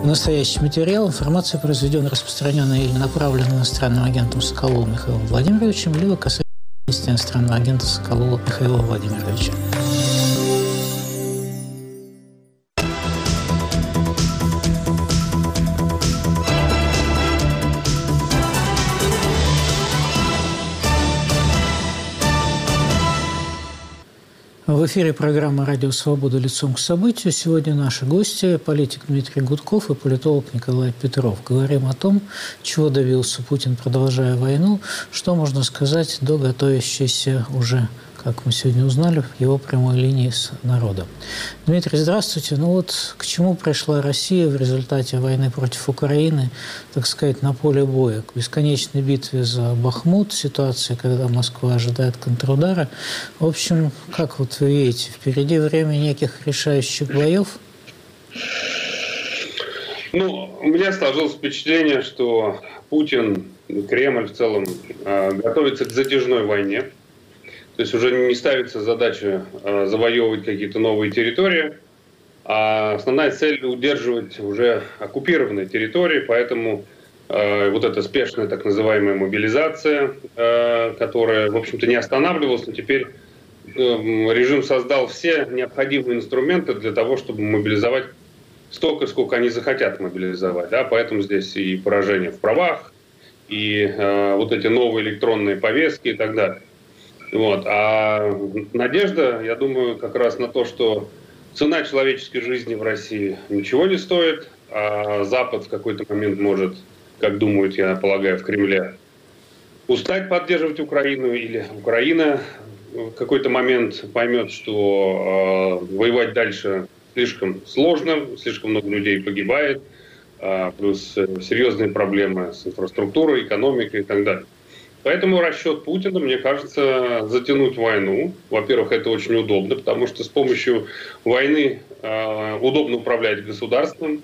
Настоящий материал, информация, произведенная, распространенная или направленная иностранным агентом Соколовым Михаилом Владимировичем, либо касается иностранного агента Соколова Михаила Владимировича. В эфире программа «Радио Свобода. Лицом к событию». Сегодня наши гости – политик Дмитрий Гудков и политолог Николай Петров. Говорим о том, чего добился Путин, продолжая войну, что можно сказать до готовящейся уже, как мы сегодня узнали, его прямой линии с народом. Дмитрий, здравствуйте. Ну вот к чему пришла Россия в результате войны против Украины, так сказать, на поле боя? К бесконечной битве за Бахмут, ситуация, когда Москва ожидает контрудара. В общем, как вот вы видите, впереди время неких решающих боев? Ну, у меня сложилось впечатление, что Путин, Кремль в целом готовится к затяжной войне. То есть уже не ставится задача завоевывать какие-то новые территории, а основная цель – удерживать уже оккупированные территории, поэтому вот эта спешная так называемая мобилизация, которая, в общем-то, не останавливалась, но теперь режим создал все необходимые инструменты для того, чтобы мобилизовать столько, сколько они захотят мобилизовать. Да? Поэтому здесь и поражение в правах, и вот эти новые электронные повестки и так далее. Вот. А надежда, я думаю, как раз на то, что цена человеческой жизни в России ничего не стоит, а Запад в какой-то момент может, как думают, я полагаю, в Кремле, устать поддерживать Украину, или Украина в какой-то момент поймет, что воевать дальше слишком сложно, слишком много людей погибает, плюс серьезные проблемы с инфраструктурой, экономикой и так далее. Поэтому расчет Путина, мне кажется, затянуть войну. Во-первых, это очень удобно, потому что с помощью войны удобно управлять государством,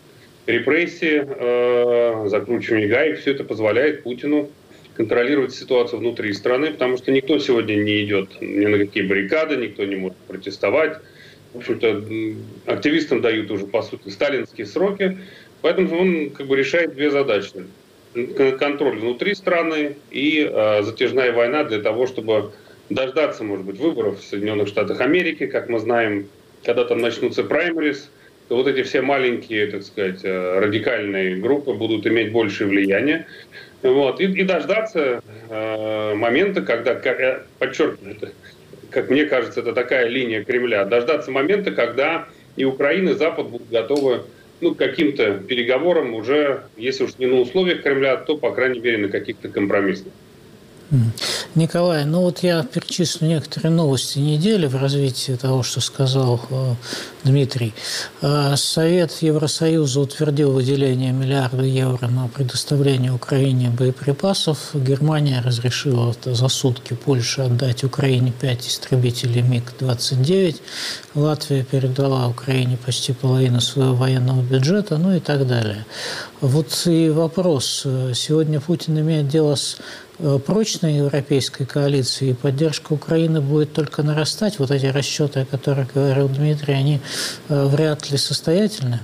репрессии, закручивание гаек. Все это позволяет Путину контролировать ситуацию внутри страны, потому что никто сегодня не идет ни на какие баррикады, никто не может протестовать. В общем-то, активистам дают уже, по сути, сталинские сроки. Поэтому он как бы решает две задачи. Контроль внутри страны и затяжная война для того, чтобы дождаться, может быть, выборов в Соединенных Штатах Америки. Как мы знаем, когда там начнутся праймерис, то вот эти все маленькие, так сказать, радикальные группы будут иметь большее влияние. Вот. И дождаться момента, когда, подчеркиваю, как мне кажется, это такая линия Кремля, дождаться момента, когда и Украина, и Запад будут готовы к каким-то переговорам уже, если уж не на условиях Кремля, то, по крайней мере, на каких-то компромиссах. Николай, ну вот я перечислю некоторые новости недели в развитии того, что сказал Дмитрий. Совет Евросоюза утвердил выделение миллиарда евро на предоставление Украине боеприпасов. Германия разрешила за сутки Польше отдать Украине 5 истребителей МиГ-29. Латвия передала Украине почти половину своего военного бюджета, ну и так далее. Вот и вопрос. Сегодня Путин имеет дело с прочной европейской коалиции, и поддержка Украины будет только нарастать. Вот эти расчеты, о которых говорил Дмитрий, они вряд ли состоятельны?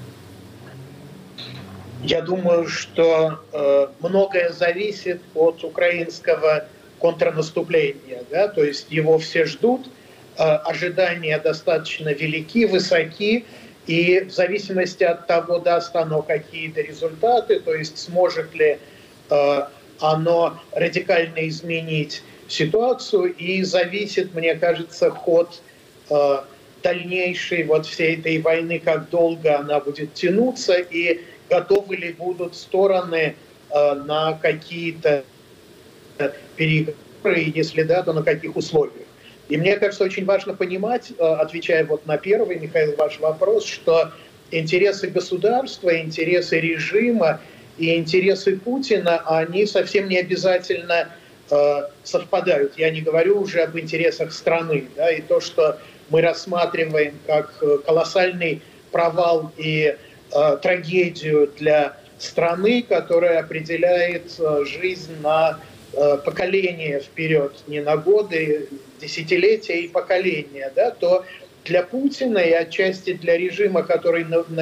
Я думаю, что многое зависит от украинского контрнаступления. Да? То есть его все ждут, ожидания достаточно велики, высоки, и в зависимости от того, даст оно какие-то результаты, то есть сможет ли оно радикально изменить ситуацию, и зависит, мне кажется, ход дальнейшей вот всей этой войны, как долго она будет тянуться, и готовы ли будут стороны на какие-то переговоры, и если да, то на каких условиях. И мне кажется, очень важно понимать, отвечая вот на первый, Михаил, ваш вопрос, что интересы государства, интересы режима и интересы Путина, они совсем не обязательно совпадают. Я не говорю уже об интересах страны. Да, и то, что мы рассматриваем как колоссальный провал и трагедию для страны, которая определяет жизнь на поколения вперед, не на годы, десятилетия и поколения, да, то для Путина и отчасти для режима, который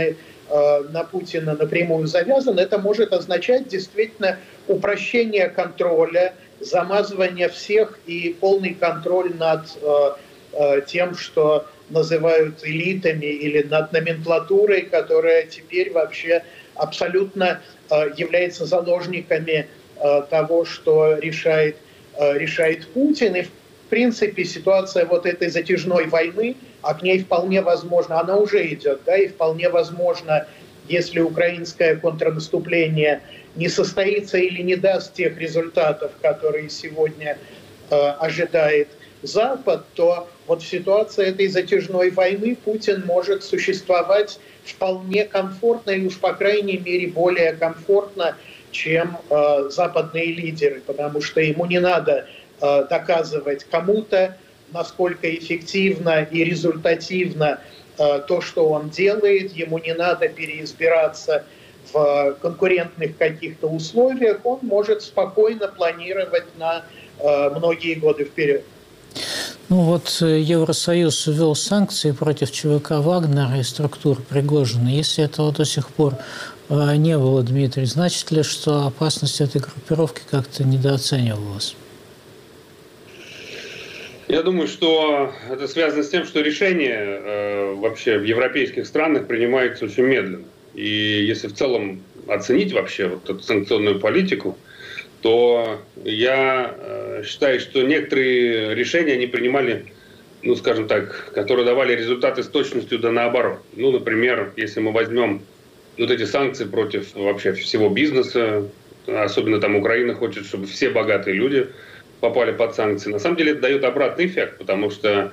на Путина напрямую завязан, это может означать действительно упрощение контроля, замазывание всех и полный контроль над тем, что называют элитами, или над номенклатурой, которая теперь вообще абсолютно является заложниками того, что решает Путин. И в принципе ситуация вот этой затяжной войны, а к ней вполне возможно, она уже идет, да, и вполне возможно, если украинское контрнаступление не состоится или не даст тех результатов, которые сегодня ожидает Запад, то вот в ситуации этой затяжной войны Путин может существовать вполне комфортно, и уж по крайней мере более комфортно, чем западные лидеры, потому что ему не надо доказывать кому-то, насколько эффективно и результативно то, что он делает, ему не надо переизбираться в конкурентных каких-то условиях, он может спокойно планировать на многие годы вперед. Ну вот Евросоюз ввел санкции против ЧВК Вагнера и структур Пригожина. Если этого до сих пор не было, Дмитрий, значит ли, что опасность этой группировки как-то недооценивалась? Я думаю, что это связано с тем, что решения вообще в европейских странах принимаются очень медленно. И если в целом оценить вообще вот эту санкционную политику, то я считаю, что некоторые решения они принимали, ну, скажем так, которые давали результаты с точностью да наоборот. Ну, например, если мы возьмем вот эти санкции против вообще всего бизнеса, особенно там Украина хочет, чтобы все богатые люди попали под санкции. На самом деле это дает обратный эффект, потому что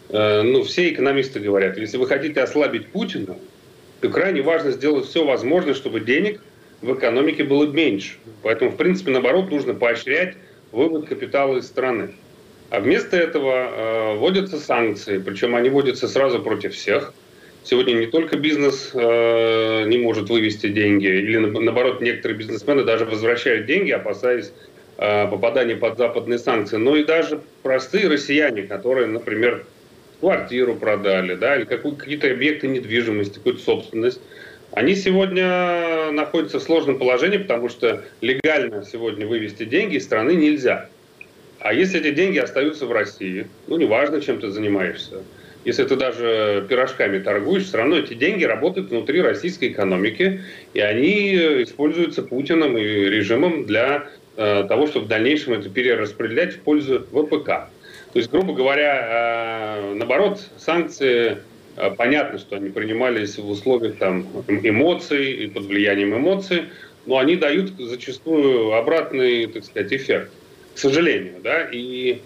все экономисты говорят, если вы хотите ослабить Путина, то крайне важно сделать все возможное, чтобы денег в экономике было меньше. Поэтому, в принципе, наоборот, нужно поощрять вывод капитала из страны. А вместо этого вводятся санкции, причем они вводятся сразу против всех. Сегодня не только бизнес не может вывести деньги, или наоборот, некоторые бизнесмены даже возвращают деньги, опасаясь попадания под западные санкции, но и даже простые россияне, которые, например, квартиру продали, да, или какие-то объекты недвижимости, какую-то собственность, они сегодня находятся в сложном положении, потому что легально сегодня вывести деньги из страны нельзя. А если эти деньги остаются в России, ну, неважно, чем ты занимаешься, если ты даже пирожками торгуешь, все равно эти деньги работают внутри российской экономики, и они используются Путиным и режимом для того, чтобы в дальнейшем это перераспределять в пользу ВПК. То есть, грубо говоря, наоборот, санкции, понятно, что они принимались в условиях там, эмоций и под влиянием эмоций, но они дают зачастую обратный, так сказать, эффект, к сожалению. Да? И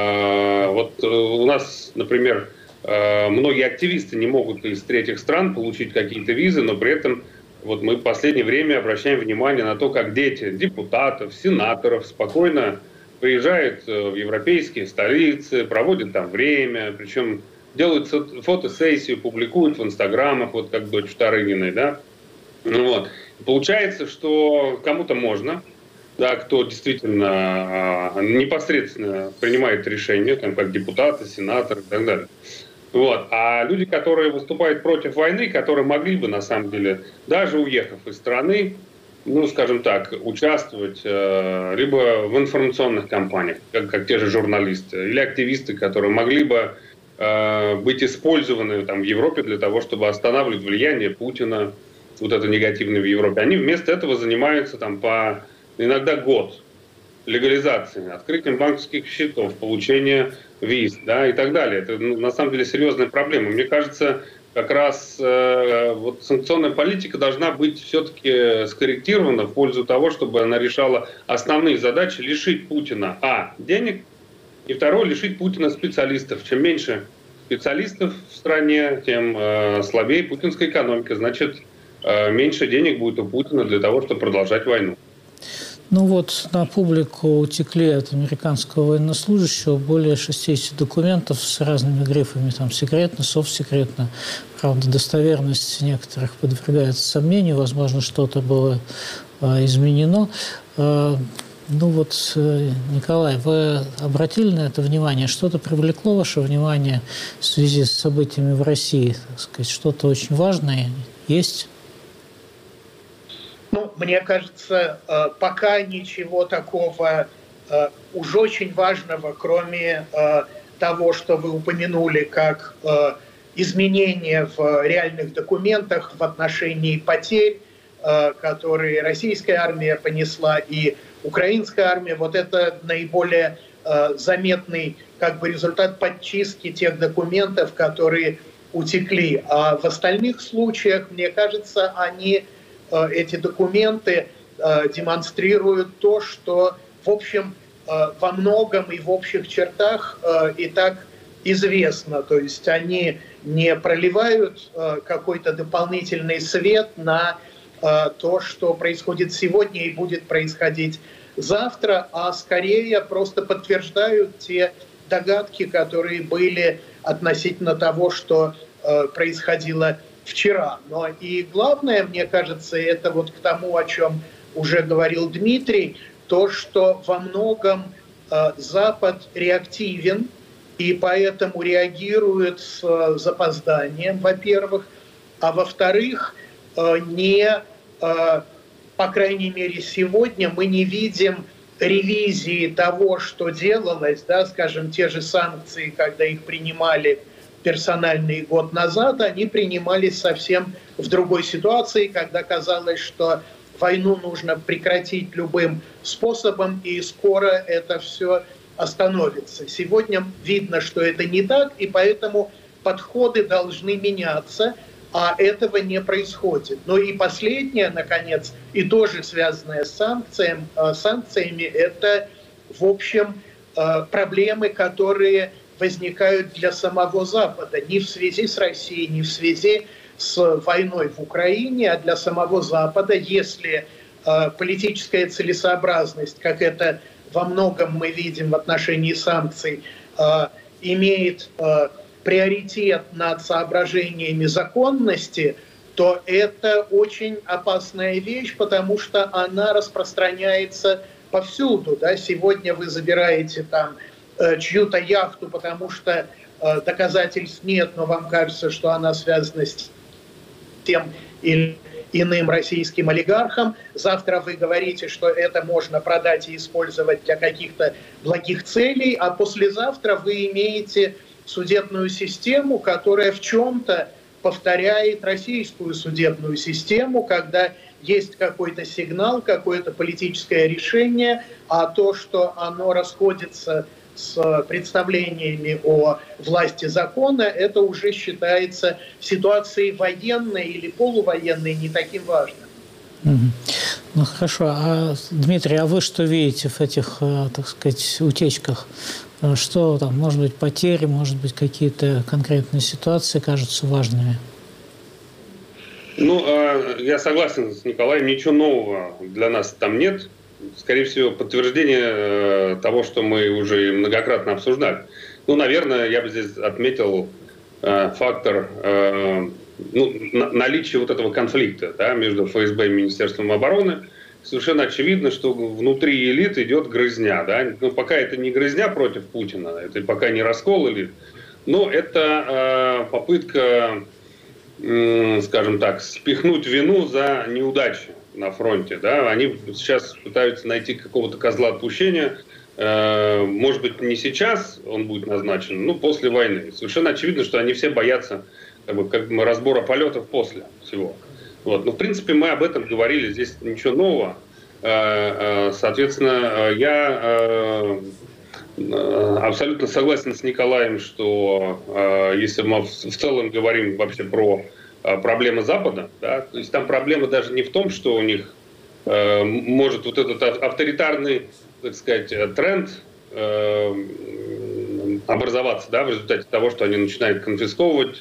вот у нас, например, многие активисты не могут из третьих стран получить какие-то визы, но при этом вот мы в последнее время обращаем внимание на то, как дети депутатов, сенаторов спокойно приезжают в европейские столицы, проводят там время, причем делают фотосессию, публикуют в инстаграмах, вот как дочь Тарыниной, да. Вот. Получается, что кому-то можно, да, кто действительно непосредственно принимает решения, там, как депутаты, сенаторы и так далее. Вот. А люди, которые выступают против войны, которые могли бы, на самом деле, даже уехав из страны, ну, скажем так, участвовать либо в информационных кампаниях, как те же журналисты, или активисты, которые могли бы быть использованы там, в Европе для того, чтобы останавливать влияние Путина, вот это негативное в Европе. Они вместо этого занимаются там, по иногда год легализацией, открытием банковских счетов, получением виз, да, и так далее. Это на самом деле серьезная проблема. Мне кажется, как раз вот санкционная политика должна быть все-таки скорректирована в пользу того, чтобы она решала основные задачи: лишить Путина денег, и второе, лишить Путина специалистов. Чем меньше специалистов в стране, тем слабее путинская экономика. Значит, меньше денег будет у Путина для того, чтобы продолжать войну. Ну вот на публику утекли от американского военнослужащего более 60 документов с разными грифами. Там секретно, совсекретно. Правда, достоверность некоторых подвергается сомнению. Возможно, что-то было изменено. Ну вот, Николай, вы обратили на это внимание? Что-то привлекло ваше внимание в связи с событиями в России? Так сказать, что-то очень важное есть? мне кажется, пока ничего такого уж очень важного, кроме того, что вы упомянули, как изменения в реальных документах в отношении потерь, которые российская армия понесла и украинская армия, вот это наиболее заметный результат подчистки тех документов, которые утекли. А в остальных случаях, мне кажется, эти документы демонстрируют то, что, в общем, во многом и в общих чертах и так известно. То есть они не проливают какой-то дополнительный свет на то, что происходит сегодня и будет происходить завтра, а скорее просто подтверждают те догадки, которые были относительно того, что происходило вчера. Но и главное, мне кажется, это вот к тому, о чем уже говорил Дмитрий, то, что во многом Запад реактивен и поэтому реагирует с запозданием, во-первых, а во-вторых, по крайней мере, сегодня мы не видим ревизии того, что делалось, скажем, те же санкции, когда их принимали персональный год назад, они принимались совсем в другой ситуации, когда казалось, что войну нужно прекратить любым способом, и скоро это все остановится. Сегодня видно, что это не так, и поэтому подходы должны меняться, а этого не происходит. Ну и последнее, наконец, и тоже связанное с санкциями, это, в общем, проблемы, которые возникают для самого Запада. Не в связи с Россией, не в связи с войной в Украине, а для самого Запада, если политическая целесообразность, как это во многом мы видим в отношении санкций, имеет приоритет над соображениями законности, то это очень опасная вещь, потому что она распространяется повсюду. Сегодня вы забираете там чью-то яхту, потому что доказательств нет, но вам кажется, что она связана с тем или иным российским олигархам. Завтра вы говорите, что это можно продать и использовать для каких-то благих целей, а послезавтра вы имеете судебную систему, которая в чем-то повторяет российскую судебную систему, когда есть какой-то сигнал, какое-то политическое решение, а то, что оно расходится с представлениями о власти закона, это уже считается ситуацией военной или полувоенной не таким важным. Ну хорошо, а Дмитрий, а вы что видите в этих, так сказать, утечках? Что там, может быть, потери, может быть, какие-то конкретные ситуации кажутся важными? Ну, я согласен с Николаем, ничего нового для нас там нет. Скорее всего, подтверждение того, что мы уже многократно обсуждали. Ну, наверное, я бы здесь отметил фактор наличия вот этого конфликта между ФСБ и Министерством обороны. Совершенно очевидно, что внутри элит идет грызня. Ну, пока это не грызня против Путина, это пока не раскол элит, но это попытка, скажем так, спихнуть вину за неудачи на фронте. Они сейчас пытаются найти какого-то козла отпущения. Может быть, не сейчас он будет назначен, но после войны. Совершенно очевидно, что они все боятся разбора полетов после всего. Вот. Но, в принципе, мы об этом говорили, здесь ничего нового. Соответственно, я абсолютно согласен с Николаем, что если мы в целом говорим вообще про проблемы Запада, то есть там проблема даже не в том, что у них может вот этот авторитарный, так сказать, тренд образоваться, в результате того, что они начинают конфисковывать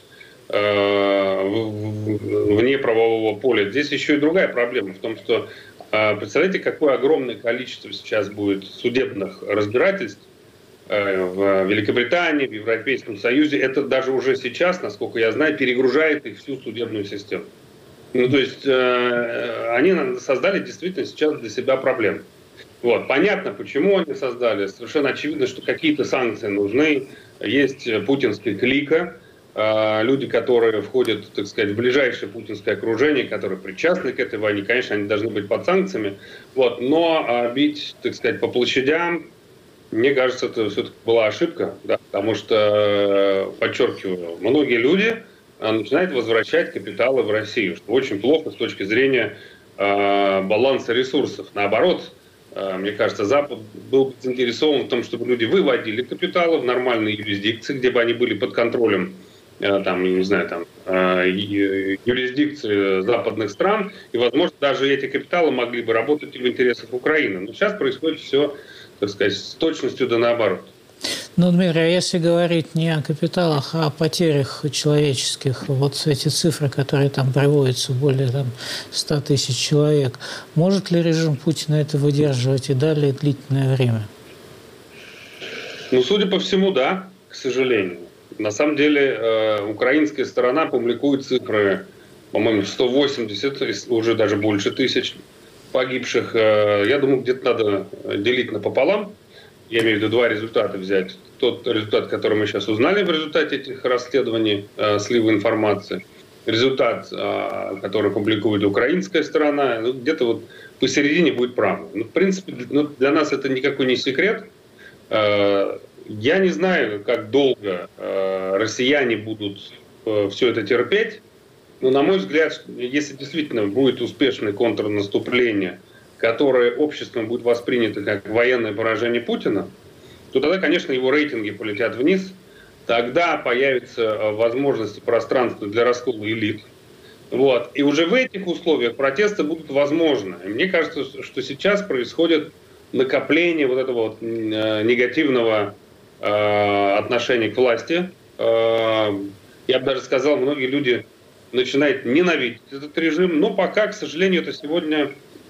вне правового поля. Здесь еще и другая проблема в том, что представляете, какое огромное количество сейчас будет судебных разбирательств в Великобритании, в Европейском Союзе. Это даже уже сейчас, насколько я знаю, перегружает их всю судебную систему. Ну, то есть они создали действительно сейчас для себя проблему. Вот. Понятно, почему они создали. Совершенно очевидно, что какие-то санкции нужны. Есть путинский клика, люди, которые входят, так сказать, в ближайшее путинское окружение, которые причастны к этой войне, конечно, они должны быть под санкциями. Вот. Но бить, так сказать, по площадям, мне кажется, это все-таки была ошибка, да, потому что, подчеркиваю, многие люди начинают возвращать капиталы в Россию, что очень плохо с точки зрения баланса ресурсов. Наоборот, мне кажется, Запад был заинтересован в том, чтобы люди выводили капиталы в нормальные юрисдикции, где бы они были под контролем там, не знаю, там, юрисдикции западных стран, и, возможно, даже эти капиталы могли бы работать и в интересах Украины. Но сейчас происходит все, так сказать, с точностью да наоборот. Ну, Дмитрий, а если говорить не о капиталах, а о потерях человеческих, вот эти цифры, которые там приводятся, более 100 тысяч человек, может ли режим Путина это выдерживать и далее длительное время? Ну, судя по всему, да, к сожалению. На самом деле, украинская сторона публикует цифры, по-моему, 180, уже даже больше тысяч погибших. Я думаю, где-то надо делить напополам. Я имею в виду два результата взять. Тот результат, который мы сейчас узнали в результате этих расследований, слива информации. Результат, который публикует украинская сторона, ну, где-то вот посередине будет правда. Ну, в принципе, для нас это никакой не секрет. Я не знаю, как долго россияне будут все это терпеть, но, на мой взгляд, если действительно будет успешное контрнаступление, которое обществом будет воспринято как военное поражение Путина, то тогда, конечно, его рейтинги полетят вниз, тогда появится возможность и пространство для раскола элит. Вот. И уже в этих условиях протесты будут возможны. И мне кажется, что сейчас происходит накопление вот этого вот негативного отношения к власти. Я бы даже сказал, многие люди начинают ненавидеть этот режим, но пока, к сожалению, это сегодня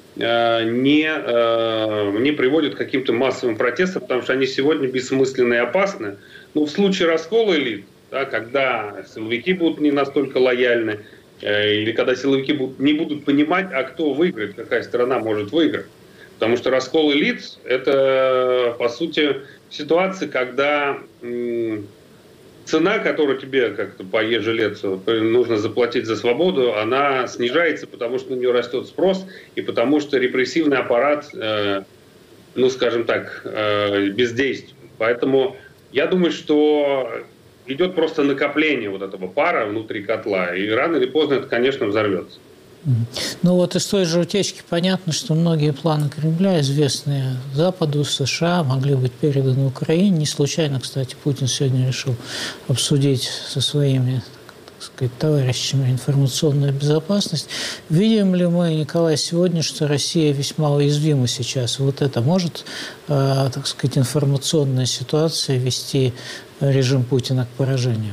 не приводит к каким-то массовым протестам, потому что они сегодня бессмысленны и опасны. Но в случае раскола элит, да, когда силовики будут не настолько лояльны, или когда силовики не будут понимать, а кто выиграет, какая страна может выиграть. Потому что раскол элит – это, по сути, ситуация, когда цена, которую тебе как-то по ежелецу нужно заплатить за свободу, она снижается, потому что на нее растет спрос, и потому что репрессивный аппарат, ну, скажем так, бездействует. Поэтому я думаю, что идет просто накопление вот этого пара внутри котла, и рано или поздно это, конечно, взорвется. Ну вот из той же утечки понятно, что многие планы Кремля, известные Западу, США, могли быть переданы Украине. Не случайно, кстати, Путин сегодня решил обсудить со своими, так сказать, товарищами информационную безопасность. Видим ли мы, Николай, сегодня, что Россия весьма уязвима сейчас? Вот это может, так сказать, информационная ситуация вести режим Путина к поражению?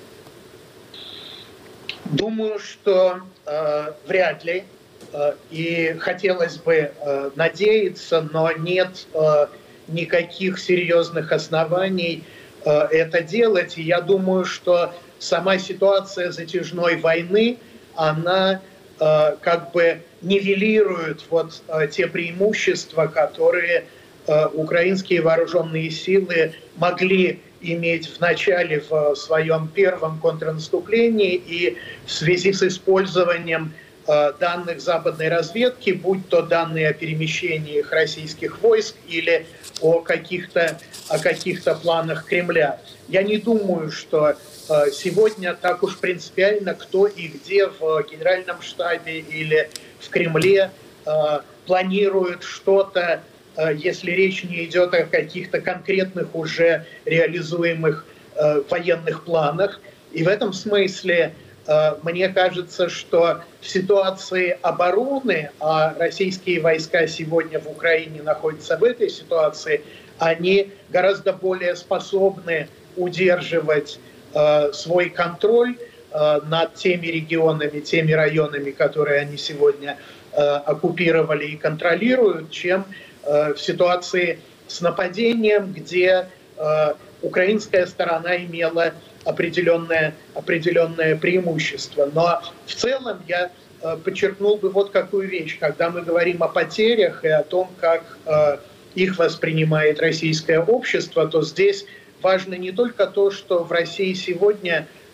Думаю, что вряд ли. И хотелось бы надеяться, но нет никаких серьезных оснований это делать. И я думаю, что сама ситуация затяжной войны, она как бы нивелирует вот те преимущества, которые украинские вооруженные силы могли иметь в начале в своем первом контрнаступлении, и в связи с использованием данных западной разведки, будь то данные о перемещениях российских войск или о каких-то планах Кремля. Я не думаю, что сегодня так уж принципиально, кто и где в Генеральном штабе или в Кремле планирует что-то, если речь не идет о каких-то конкретных уже реализуемых военных планах. И в этом смысле мне кажется, что в ситуации обороны, а российские войска сегодня в Украине находятся в этой ситуации, они гораздо более способны удерживать свой контроль над теми регионами, теми районами, которые они сегодня оккупировали и контролируют, чем в ситуации с нападением, где украинская сторона имела определенное преимущество. Но в целом я подчеркнул бы вот какую вещь. Когда мы говорим о потерях и о том, как их воспринимает российское общество, то здесь важно не только то, что в России сегодня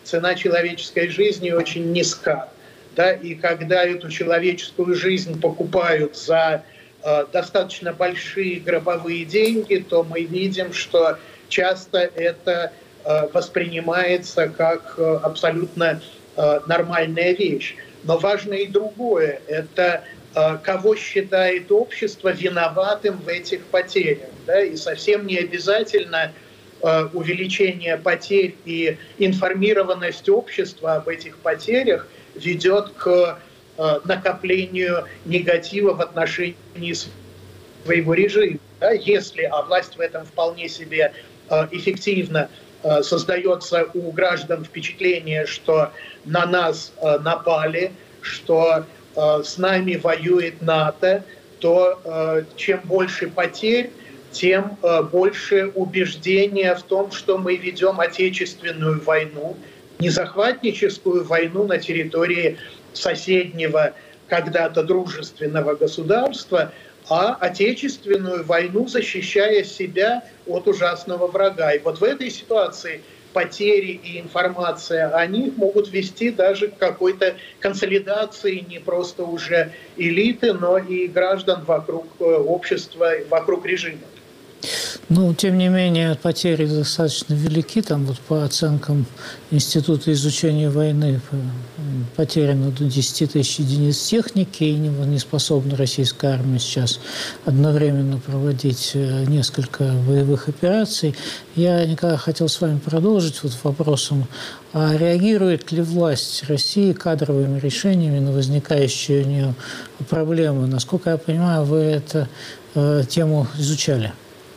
цена человеческой жизни очень низка. Да, и когда эту человеческую жизнь покупают за достаточно большие гробовые деньги, то мы видим, что часто это воспринимается как абсолютно нормальная вещь. Но важно и другое. Это кого считает общество виноватым в этих потерях. Да? И совсем не обязательно увеличение потерь и информированность общества об этих потерях ведет к накоплению негатива в отношении своего режима. Да? Если, а власть в этом вполне себе эффективно, создается у граждан впечатление, что на нас напали, что с нами воюет НАТО, то чем больше потерь, тем больше убеждения в том, что мы ведем отечественную войну, не захватническую войну на территории соседнего, когда-то дружественного государства, а отечественную войну, защищая себя от ужасного врага. И вот в этой ситуации потери и информация о них могут вести даже к какой-то консолидации не просто уже элиты, но и граждан вокруг общества, вокруг режима. Ну, тем не менее, потери достаточно велики. Там вот по оценкам Института изучения войны потеряно до 10 тысяч единиц техники, и не способна российская армия сейчас одновременно проводить несколько боевых операций. Я, Николай, хотел с вами продолжить вот вопросом, а реагирует ли власть России кадровыми решениями на возникающие у нее проблемы? Насколько я понимаю, вы эту тему изучали.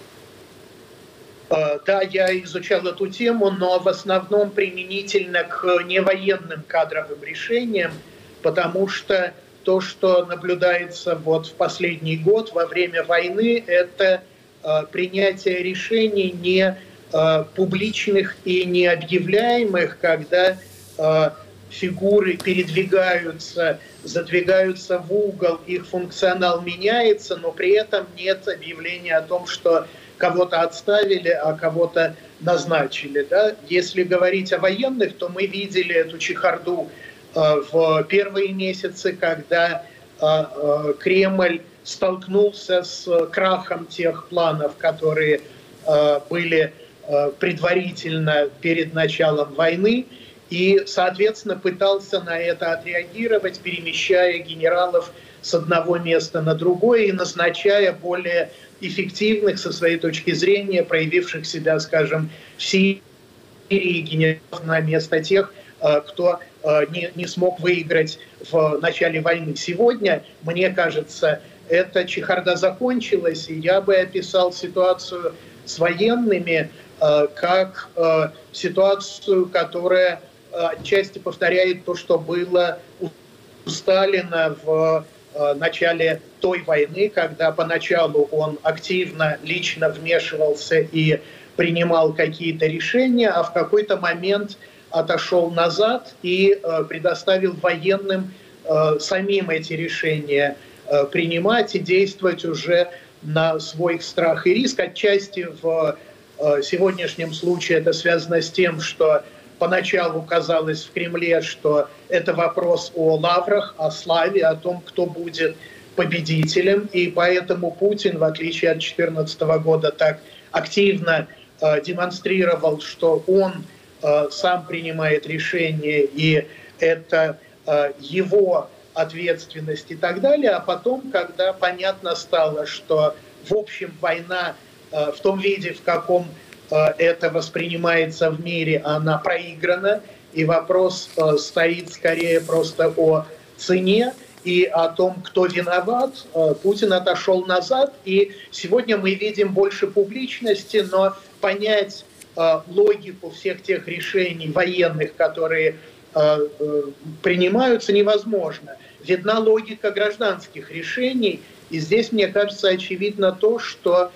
Да, я изучал эту тему, но в основном применительно к невоенным кадровым решениям, потому что то, что наблюдается вот в последний год во время войны, это принятие решений не публичных и не объявляемых, когда фигуры передвигаются, задвигаются в угол, их функционал меняется, но при этом нет объявления о том, что кого-то отставили, а кого-то назначили. Да? Если говорить о военных, то мы видели эту чехарду в первые месяцы, когда Кремль столкнулся с крахом тех планов, которые были предварительно перед началом войны, и, соответственно, пытался на это отреагировать, перемещая генералов с одного места на другое и назначая более эффективных, со своей точки зрения, проявивших себя, скажем, в Сирии генералов на место тех, кто не смог выиграть в начале войны. Сегодня, мне кажется, эта чехарда закончилась, и я бы описал ситуацию с военными как ситуацию, которая отчасти повторяет то, что было у Сталина в начале той войны, когда поначалу он активно лично вмешивался и принимал какие-то решения, а в какой-то момент отошел назад и предоставил военным самим эти решения принимать и действовать уже на свой страх и риск. Отчасти в сегодняшнем случае это связано с тем, что поначалу казалось в Кремле, что это вопрос о лаврах, о славе, о том, кто будет победителем. И поэтому Путин, в отличие от 2014 года, так активно демонстрировал, что он сам принимает решения, и это его ответственность и так далее. А потом, когда понятно стало, что, в общем, война в том виде, в каком это воспринимается в мире, она проиграна, и вопрос стоит скорее просто о цене и о том, кто виноват. Путин отошел назад, и сегодня мы видим больше публичности, но понять логику всех тех решений военных, которые принимаются, невозможно. Видна логика гражданских решений, и здесь, мне кажется, очевидно то, что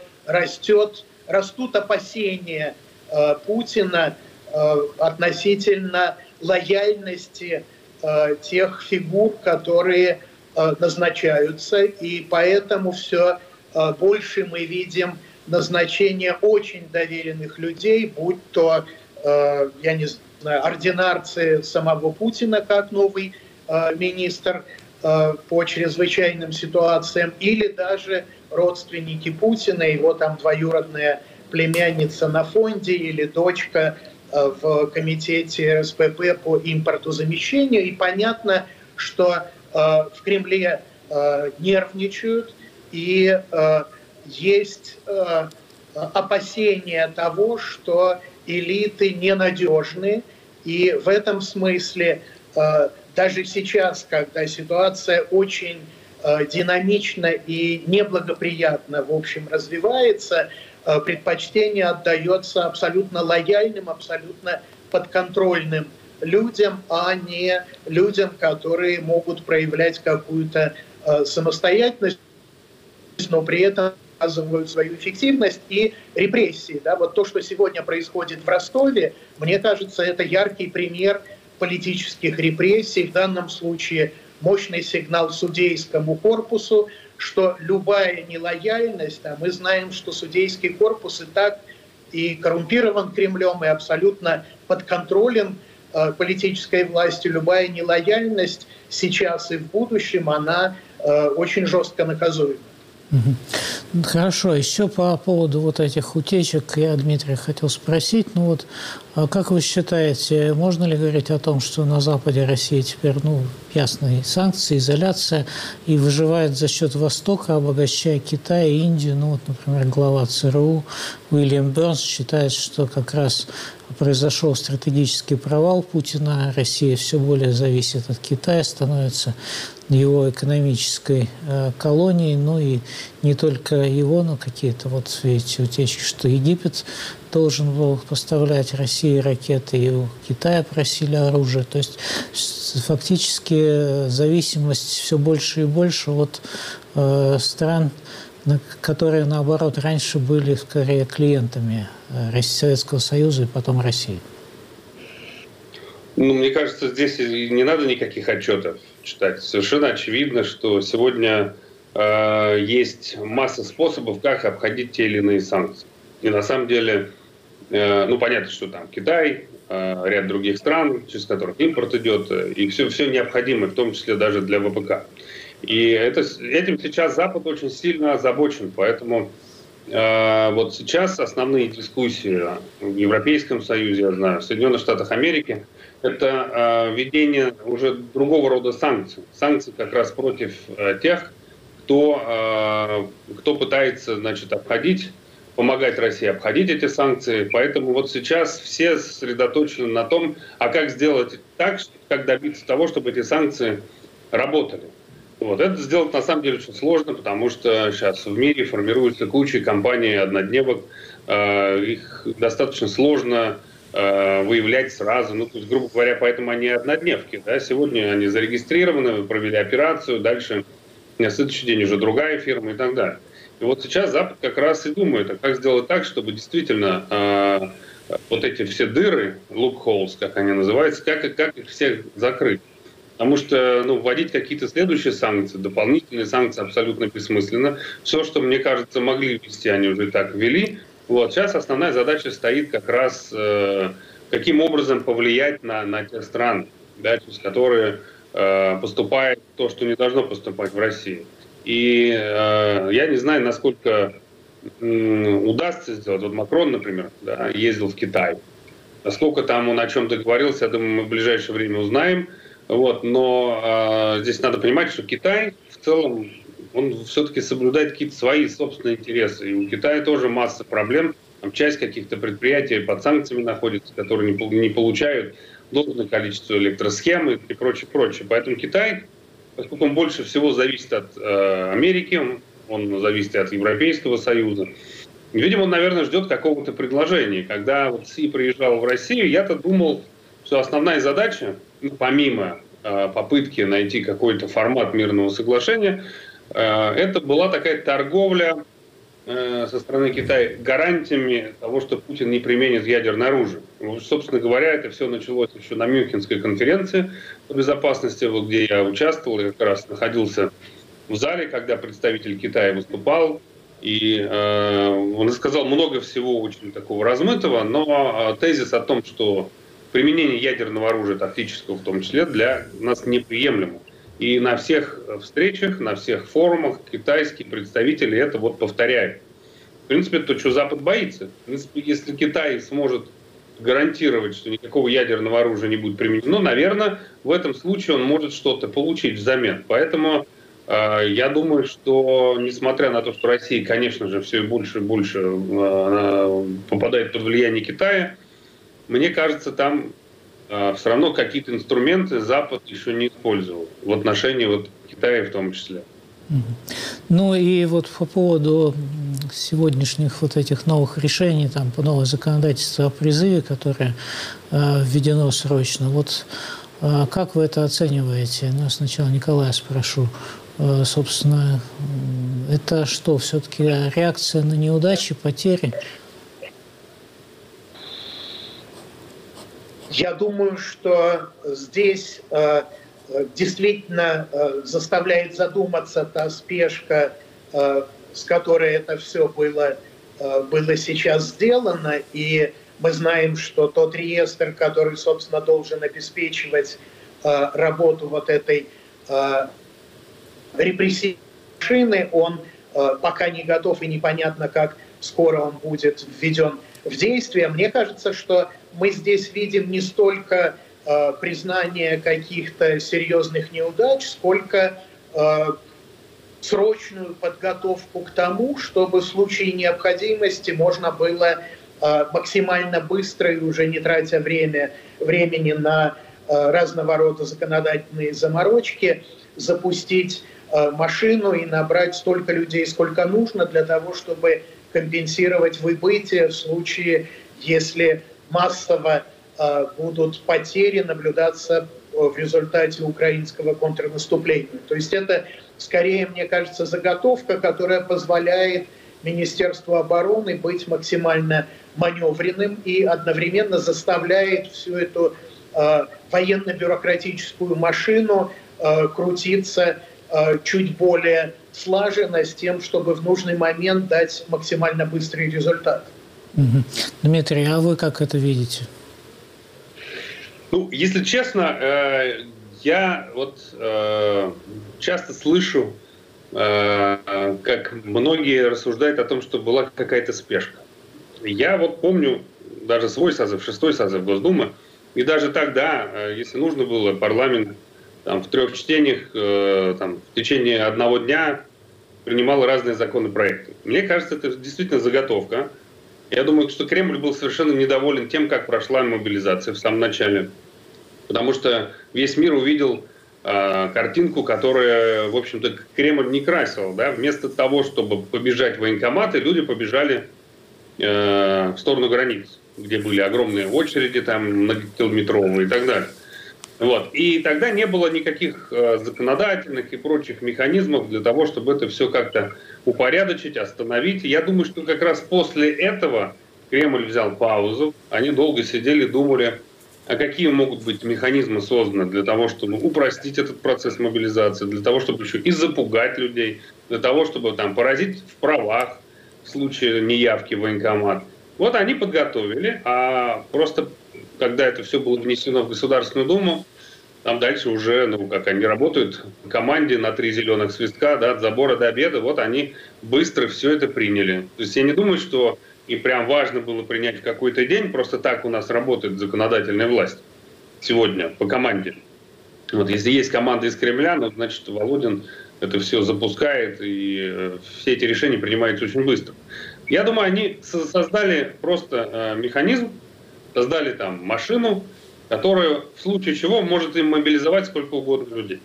растут опасения Путина относительно лояльности тех фигур, которые назначаются, и поэтому все больше мы видим назначение очень доверенных людей, будь то, я не ординации самого Путина как новый министр по чрезвычайным ситуациям, или даже родственники Путина, его там двоюродная племянница на фонде или дочка в комитете РСПП по импортозамещению. И понятно, что в Кремле нервничают, и есть опасения того, что элиты ненадежны. И в этом смысле даже сейчас, когда ситуация очень динамично и неблагоприятно, в общем, развивается, предпочтение отдается абсолютно лояльным, абсолютно подконтрольным людям, а не людям, которые могут проявлять какую-то самостоятельность, но при этом показывают свою эффективность и репрессии. Да? Вот то, что сегодня происходит в Ростове, мне кажется, это яркий пример политических репрессий, в данном случае мощный сигнал судейскому корпусу, что любая нелояльность, а мы знаем, что судейский корпус и так и коррумпирован Кремлем, и абсолютно подконтролен политической властью, любая нелояльность сейчас и в будущем, она очень жестко наказуема. Хорошо. Еще по поводу вот этих утечек я, Дмитрий, хотел спросить. Ну вот, как вы считаете, можно ли говорить о том, что на Западе Россия теперь, ясные санкции, изоляция, и выживает за счет Востока, обогащая Китай и Индию? Ну вот, например, глава ЦРУ Уильям Бернс считает, что как раз произошел стратегический провал Путина. Россия все более зависит от Китая, становится его экономической колонией, и не только его, но какие-то вот эти утечки, что Египет должен был поставлять России ракеты, и у Китая просили оружие. То есть фактически зависимость все больше и больше от стран, которые, наоборот, раньше были скорее клиентами Советского Союза и потом России. Мне кажется, здесь не надо никаких отчетов читать. Совершенно очевидно, что сегодня есть масса способов, как обходить те или иные санкции. И на самом деле, понятно, что там Китай, ряд других стран, через которых импорт идет, и все необходимое, в том числе даже для ВПК. И этим сейчас Запад очень сильно озабочен, поэтому вот сейчас основные дискуссии в Европейском Союзе, я знаю, в Соединенных Штатах Америки, это введение уже другого рода санкций. Санкций как раз против тех, кто пытается, помогать России обходить эти санкции. Поэтому вот сейчас все сосредоточены на том, как сделать так, как добиться того, чтобы эти санкции работали. Это сделать на самом деле очень сложно, потому что сейчас в мире формируется куча компаний-однодневок, их достаточно сложно выявлять сразу. Грубо говоря, поэтому они однодневки. Да? Сегодня они зарегистрированы, провели операцию, дальше на следующий день уже другая фирма и так далее. И вот сейчас Запад как раз и думает, как сделать так, чтобы действительно вот эти все дыры, loopholes, как они называются, как их всех закрыть. Потому что вводить какие-то следующие санкции, дополнительные санкции абсолютно бессмысленно. Все, что, мне кажется, могли ввести, они уже и так ввели. Сейчас основная задача стоит как раз, каким образом повлиять на те страны, да, через которые поступает то, что не должно поступать в России. И я не знаю, насколько удастся сделать. Вот Макрон, например, ездил в Китай. Насколько там он о чем договорился, я думаю, мы в ближайшее время узнаем. Но здесь надо понимать, что Китай в целом, он все-таки соблюдает какие-то свои собственные интересы. И у Китая тоже масса проблем. Там часть каких-то предприятий под санкциями находится, которые не получают должное количество электросхем и прочее. Поэтому Китай, поскольку он больше всего зависит от Америки, он зависит от Европейского Союза, видимо, он, наверное, ждет какого-то предложения. Когда Си приезжал в Россию, я-то думал, что основная задача, помимо попытки найти какой-то формат мирного соглашения, это была такая торговля со стороны Китая гарантиями того, что Путин не применит ядерное оружие. Собственно говоря, это все началось еще на Мюнхенской конференции по безопасности, где я участвовал, я как раз находился в зале, когда представитель Китая выступал, и он сказал много всего очень такого размытого, но тезис о том, что применение ядерного оружия, тактического в том числе, для нас неприемлемо. И на всех встречах, на всех форумах китайские представители это вот повторяют. В принципе, то, что Запад боится. В принципе, если Китай сможет гарантировать, что никакого ядерного оружия не будет применено, наверное, в этом случае он может что-то получить взамен. Поэтому я думаю, что, несмотря на то, что Россия, конечно же, все больше и больше попадает под влияние Китая, мне кажется, там все равно какие-то инструменты Запад еще не использовал в отношении вот Китая в том числе. Ну и вот по поводу сегодняшних вот этих новых решений, там, по новому законодательству о призыве, которое введено срочно, вот как вы это оцениваете? Ну, сначала Николая спрошу. Собственно, это что, все-таки реакция на неудачи, потери? Я думаю, что здесь действительно заставляет задуматься та спешка, с которой это все было сейчас сделано. И мы знаем, что тот реестр, который, собственно, должен обеспечивать работу вот этой репрессивной машины, он пока не готов и непонятно, как скоро он будет введен в действие. Мне кажется, что мы здесь видим не столько признание каких-то серьезных неудач, сколько срочную подготовку к тому, чтобы в случае необходимости можно было максимально быстро и уже не тратя времени на разного рода законодательные заморочки, запустить машину и набрать столько людей, сколько нужно для того, чтобы компенсировать выбытие в случае, если массово будут потери наблюдаться в результате украинского контрнаступления. То есть это скорее, мне кажется, заготовка, которая позволяет Министерству обороны быть максимально маневренным и одновременно заставляет всю эту военно-бюрократическую машину крутиться чуть более слаженно с тем, чтобы в нужный момент дать максимально быстрый результат. Дмитрий, а вы как это видите? Ну, если честно, я вот часто слышу, как многие рассуждают о том, что была какая-то спешка. Я вот помню даже свой созыв, 6-й созыв Госдумы, и даже тогда, если нужно было, парламент там, в 3 чтениях там, в течение 1 дня принимал разные законопроекты. Мне кажется, это действительно заготовка. Я думаю, что Кремль был совершенно недоволен тем, как прошла мобилизация в самом начале. Потому что весь мир увидел картинку, которую, в общем-то, Кремль не красил. Да? Вместо того, чтобы побежать в военкоматы, люди побежали в сторону границ, где были огромные очереди, там, многокилометровые и так далее. Вот. И тогда не было никаких законодательных и прочих механизмов для того, чтобы это все как-то упорядочить, остановить. Я думаю, что как раз после этого Кремль взял паузу. Они долго сидели, думали, а какие могут быть механизмы созданы для того, чтобы упростить этот процесс мобилизации, для того, чтобы еще и запугать людей, для того, чтобы там поразить в правах в случае неявки в военкомат. Вот они подготовили, а просто когда это все было внесено в Государственную Думу, там дальше уже, ну, как они работают в команде на 3 зеленых свистка, да, от забора до обеда, вот они быстро все это приняли. То есть я не думаю, что им прям важно было принять в какой-то день, просто так у нас работает законодательная власть сегодня по команде. Вот если есть команда из Кремля, ну, значит, Володин это все запускает, и все эти решения принимаются очень быстро. Я думаю, они создали просто механизм, создали там машину, которая в случае чего может им мобилизовать сколько угодно людей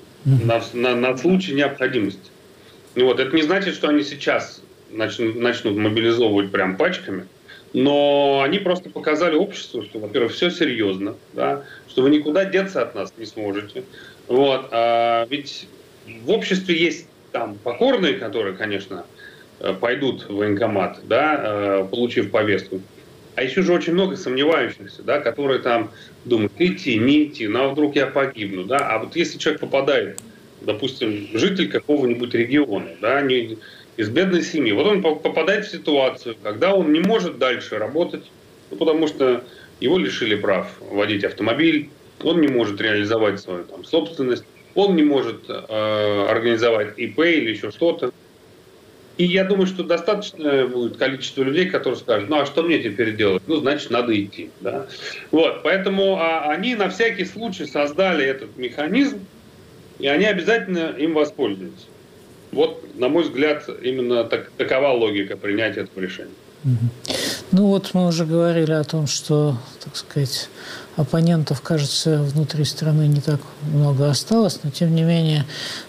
на случай необходимости. И вот, это не значит, что они сейчас начнут мобилизовывать прям пачками, но они просто показали обществу, что, во-первых, все серьезно, да, что вы никуда деться от нас не сможете. Вот, ведь в обществе есть там покорные, которые, конечно, пойдут в военкомат, да, получив повестку. А еще же очень много сомневающихся, да, которые там думают, идти, не идти, ну а вдруг я погибну, да. А вот если человек попадает, допустим, житель какого-нибудь региона, да, не из бедной семьи, вот он попадает в ситуацию, когда он не может дальше работать, ну, потому что его лишили прав водить автомобиль, он не может реализовать свою собственность, он не может организовать ИП или еще что-то. И я думаю, что достаточно будет количество людей, которые скажут, ну а что мне теперь делать? Ну, значит, надо идти. Да? Вот, поэтому они на всякий случай создали этот механизм, и они обязательно им воспользуются. Вот, на мой взгляд, именно такова логика принятия этого решения. Ну вот мы уже говорили о том, что, так сказать, оппонентов, кажется, внутри страны не так много осталось, но тем не менее,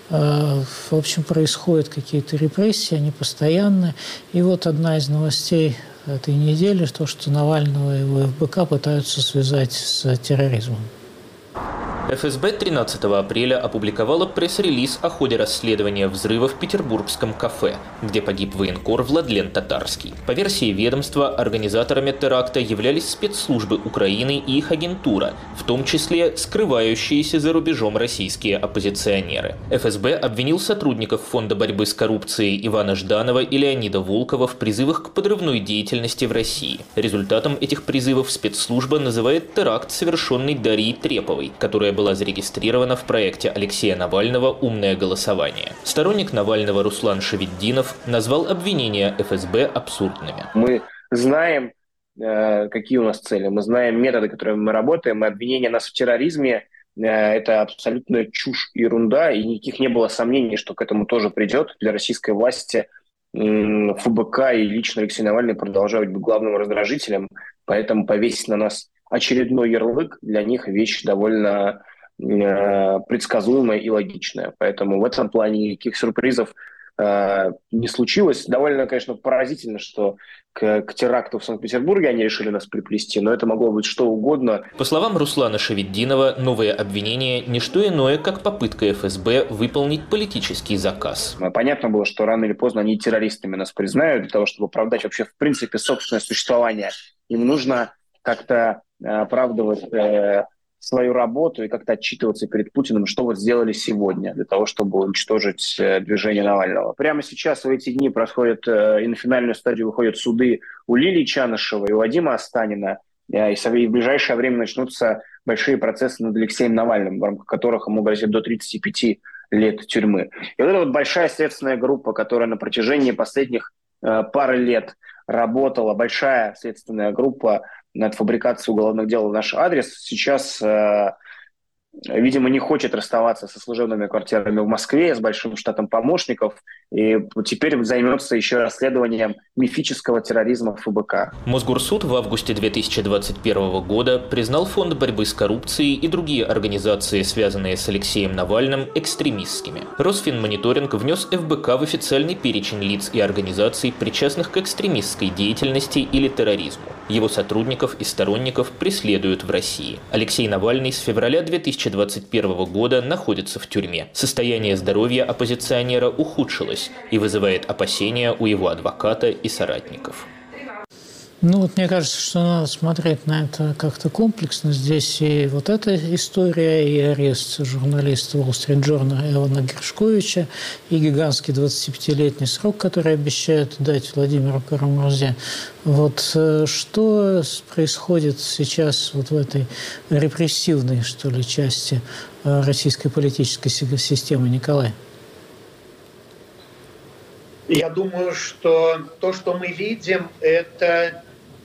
в общем, происходят какие-то репрессии, они постоянны. И вот одна из новостей этой недели, то, что Навального и его ФБК пытаются связать с терроризмом. ФСБ 13 апреля опубликовала пресс-релиз о ходе расследования взрыва в петербургском кафе, где погиб военкор Владлен Татарский. По версии ведомства, организаторами теракта являлись спецслужбы Украины и их агентура, в том числе скрывающиеся за рубежом российские оппозиционеры. ФСБ обвинил сотрудников Фонда борьбы с коррупцией Ивана Жданова и Леонида Волкова в призывах к подрывной деятельности в России. Результатом этих призывов спецслужба называет теракт, совершенный Дарьей Треповой, которая была зарегистрирована в проекте Алексея Навального «Умное голосование». Сторонник Навального Руслан Шавитдинов назвал обвинения ФСБ абсурдными. Мы знаем, какие у нас цели, мы знаем методы, которыми мы работаем, и обвинение нас в терроризме – это абсолютная чушь и ерунда, и никаких не было сомнений, что к этому тоже придет. Для российской власти ФБК и лично Алексей Навальный продолжают быть главным раздражителем, поэтому повесить на нас очередной ярлык для них вещь довольно предсказуемая и логичная. Поэтому в этом плане никаких сюрпризов не случилось. Довольно, конечно, поразительно, что к теракту в Санкт-Петербурге они решили нас приплести, но это могло быть что угодно. По словам Руслана Шавитдинова, новые обвинения – не что иное, как попытка ФСБ выполнить политический заказ. Понятно было, что рано или поздно они террористами нас признают. Для того, чтобы оправдать вообще в принципе собственное существование, им нужно как-то оправдывать свою работу и как-то отчитываться перед Путиным, что вот сделали сегодня для того, чтобы уничтожить движение Навального. Прямо сейчас в эти дни происходят и на финальную стадию выходят суды у Лилии Чанышевой, и у Вадима Останина, и в ближайшее время начнутся большие процессы над Алексеем Навальным, в рамках которых ему грозит до 35 лет тюрьмы. И вот эта вот большая следственная группа, которая на протяжении последних пары лет работала, большая следственная группа над фабрикацией уголовных дел в наш адрес, сейчас, видимо, не хочет расставаться со служебными квартирами в Москве, с большим штатом помощников, и теперь займется еще расследованием мифического терроризма ФБК. Мосгорсуд в августе 2021 года признал Фонд борьбы с коррупцией и другие организации, связанные с Алексеем Навальным, экстремистскими. Росфинмониторинг внес ФБК в официальный перечень лиц и организаций, причастных к экстремистской деятельности или терроризму. Его сотрудников и сторонников преследуют в России. Алексей Навальный с февраля 2021 года находится в тюрьме. Состояние здоровья оппозиционера ухудшилось и вызывает опасения у его адвоката и соратников. Ну вот мне кажется, что надо смотреть на это как-то комплексно. Здесь и вот эта история, и арест журналиста Wall Street Journal Эвана Гершковича, и гигантский 25-летний срок, который обещают дать Владимиру Карамурзе. Вот что происходит сейчас вот в этой репрессивной, что ли, части российской политической системы, Николай? Я думаю, что то, что мы видим, это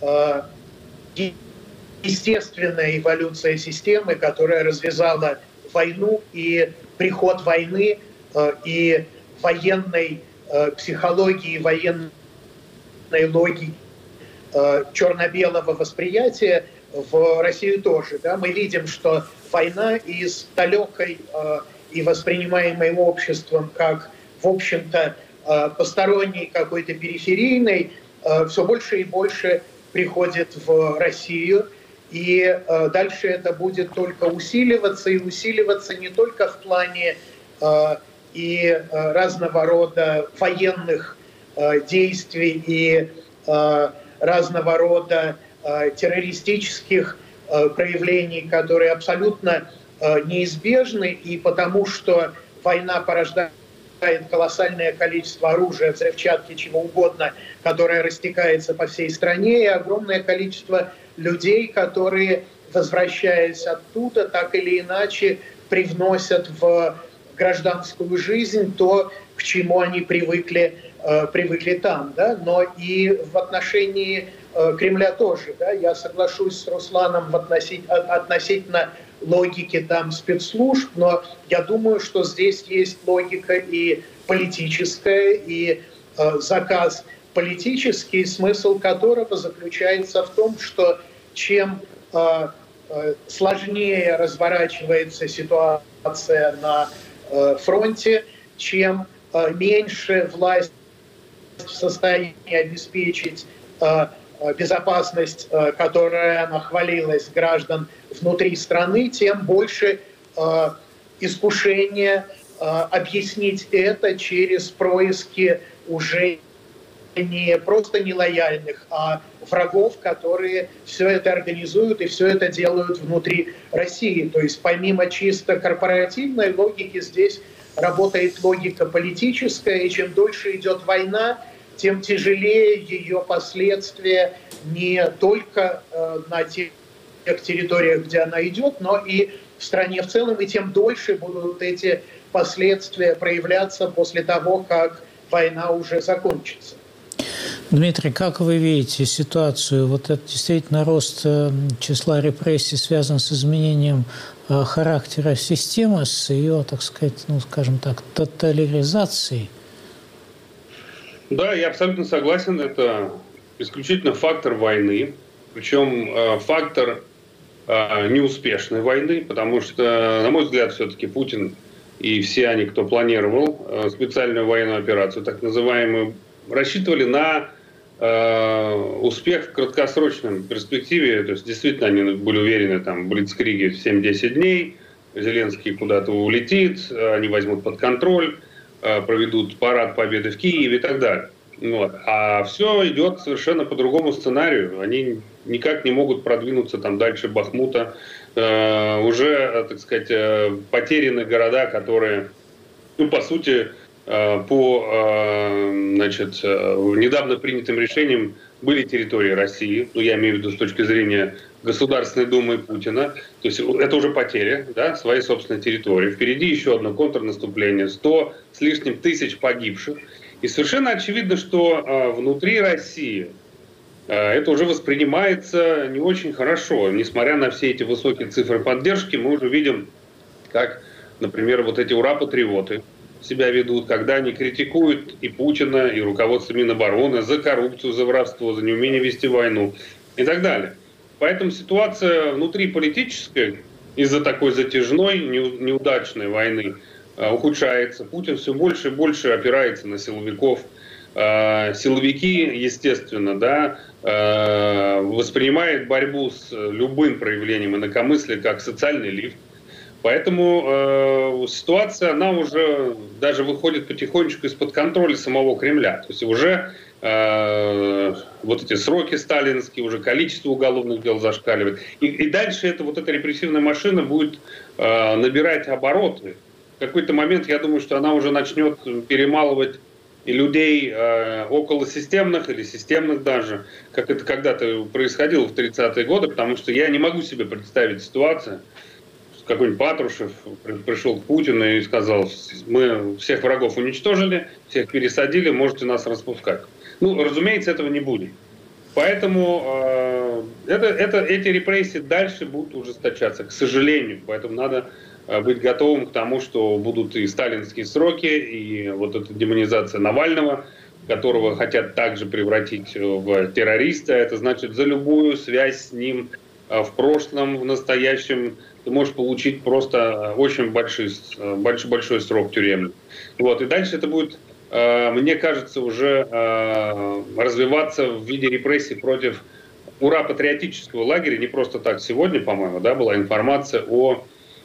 естественная эволюция системы, которая развязала войну и приход войны и военной психологии, военной логики, черно-белого восприятия в Россию тоже. Да? Мы видим, что война из далекой и воспринимаемой обществом как, в общем-то, посторонней, какой-то периферийной, все больше и больше приходит в Россию. И дальше это будет только усиливаться, и усиливаться не только в плане и разного рода военных действий и разного рода террористических проявлений, которые абсолютно неизбежны, и потому что война порождает колоссальное количество оружия, взрывчатки, чего угодно, которое растекается по всей стране, и огромное количество людей, которые, возвращаясь оттуда, так или иначе привносят в гражданскую жизнь то, к чему они привыкли там, да, но и в отношении Кремля тоже, да, я соглашусь с Русланом относительно логики там спецслужб, но я думаю, что здесь есть логика и политическая, и заказ политический, смысл которого заключается в том, что чем сложнее разворачивается ситуация на фронте, чем меньше власть в состоянии обеспечить безопасность, которой она хвалилась граждан внутри страны, тем больше искушение объяснить это через происки уже не просто нелояльных, а врагов, которые все это организуют и все это делают внутри России. То есть помимо чисто корпоративной логики здесь работает логика политическая, и чем дольше идет война, тем тяжелее ее последствия не только на тех территориях, где она идет, но и в стране в целом, и тем дольше будут эти последствия проявляться после того, как война уже закончится. Дмитрий, как вы видите ситуацию? Вот это действительно рост числа репрессий связан с изменением характера системы, с ее, так сказать, ну, скажем так, тотализацией? Да, я абсолютно согласен. Это исключительно фактор войны, причем фактор неуспешной войны, потому что, на мой взгляд, все-таки Путин и все они, кто планировал специальную военную операцию, так называемую, рассчитывали на успех в краткосрочном перспективе. То есть действительно они были уверены там, в блицкриге 7-10 дней, Зеленский куда-то улетит, они возьмут под контроль, проведут парад победы в Киеве и так далее. Вот. А все идет совершенно по другому сценарию. Они никак не могут продвинуться там дальше Бахмута. Уже, так сказать, потеряны города, которые, ну, по сути, по значит, недавно принятым решениям были территории России. Ну, я имею в виду с точки зрения Государственной Думы и Путина. То есть это уже потеря, да, своей собственной территории. Впереди еще одно контрнаступление, 100 с лишним тысяч погибших. И совершенно очевидно, что внутри России это уже воспринимается не очень хорошо. Несмотря на все эти высокие цифры поддержки, мы уже видим, как, например, вот эти ура-патриоты себя ведут, когда они критикуют и Путина, и руководство Минобороны за коррупцию, за воровство, за неумение вести войну и так далее. Поэтому ситуация внутри политическая из-за такой затяжной, неудачной войны ухудшается. Путин все больше и больше опирается на силовиков. Силовики, естественно, да, воспринимают борьбу с любым проявлением инакомыслия как социальный лифт. Поэтому ситуация, она уже даже выходит потихонечку из-под контроля самого Кремля. То есть уже вот эти сроки сталинские, уже количество уголовных дел зашкаливает. И дальше эта репрессивная машина будет набирать обороты. В какой-то момент, я думаю, что она уже начнет перемалывать и людей околосистемных или системных даже, как это когда-то происходило в 30-е годы, потому что я не могу себе представить ситуацию, какой-нибудь Патрушев пришел к Путину и сказал: мы всех врагов уничтожили, всех пересадили, можете нас распускать. Ну, разумеется, этого не будет. Поэтому эти репрессии дальше будут ужесточаться, к сожалению. Поэтому надо быть готовым к тому, что будут и сталинские сроки, и вот эта демонизация Навального, которого хотят также превратить в террориста. Это значит, за любую связь с ним в прошлом, в настоящем, ты можешь получить просто очень большой срок тюремный. Вот. И дальше это будет, мне кажется, уже развиваться в виде репрессий против ура-патриотического лагеря. Не просто так сегодня, по-моему, да, была информация о